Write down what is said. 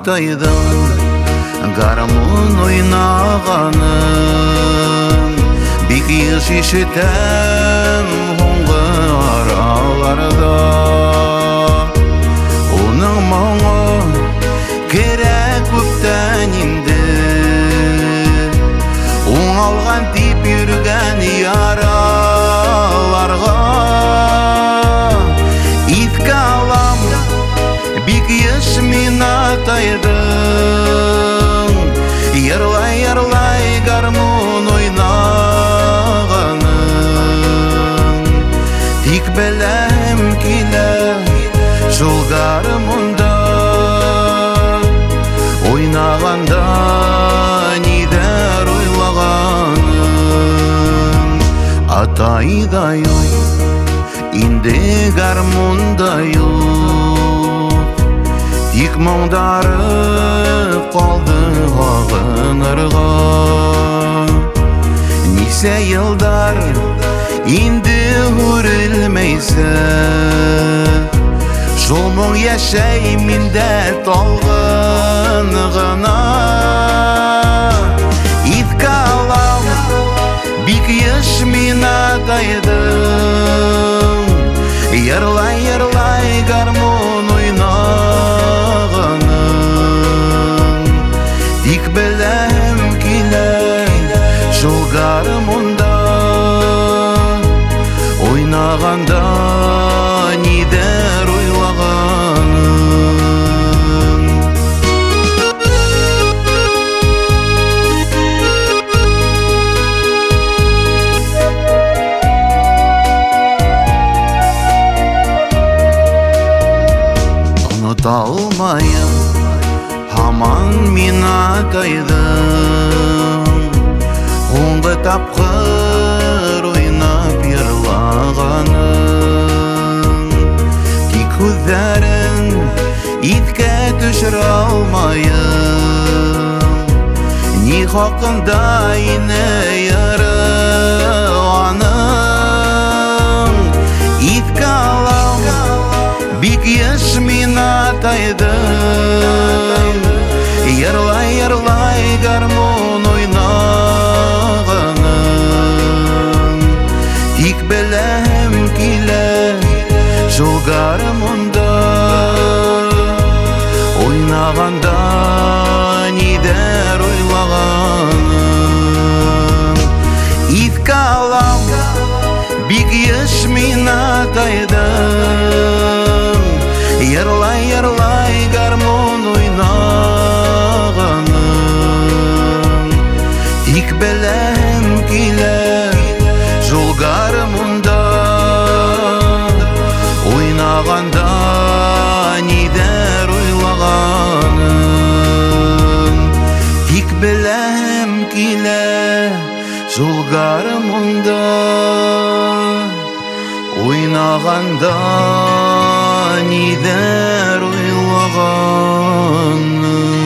атайдың гармон ойнағанын бик еш ишетем хоңғы араларда. Оның моңы керек көптен инде, оңалған тип йөргән яраларга. Ифкә алам бик еш мин атайдың, йырлай-йырлай гармон ойнағанын. Тик беләм килә шул гармонда ойнағанда нидер уйлаганым. Атайда юк, инде гармонда юк, тик моңдары калды агынырга. Нисә елдар инде күрелмәйсә, шул моң яшәй миндә талгын гына. Ифкә алам бик еш мин атайдың, йырлай-йырлай гармон ойнағанын. Тик беләм килә шул гармонда ойнағанда нидер уйлаганым. Оныта алмайым һаман мин атайдың, һуңгы тапкыр уйнап йырлаганым. Тик күҙҙәрен иҫкә төшөрә алмайым, ни хаҡында ине йыры аның. Иҫкә алам бик йыш мин атайдың, йырлай-йырлай гармон ойнағанын. Тик беләм килә шул гармонда ойнағанда нидер уйлаганым. Иҫкә алам бик йыш мин атайдың, йырлай-йырлай гармон ойнағанын. Тик беләм килә шул гармонда ойнағанда нидер уйлаганым. Тик беләм килә шул гармонда ойнағанда нидер уйлаганым.